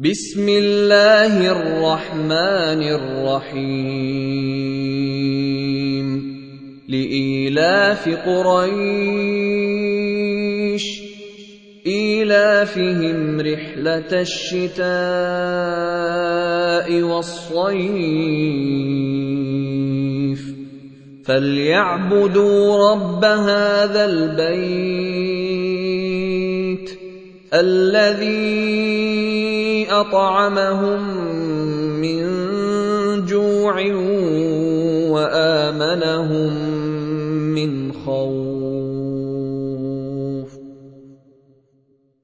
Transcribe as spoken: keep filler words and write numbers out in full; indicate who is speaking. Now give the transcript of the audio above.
Speaker 1: بسم الله الرحمن الرحيم لإيلاف قريش إيلافهم رحلة الشتاء والصيف فليعبدوا رب هذا البيت الذي أطعمهم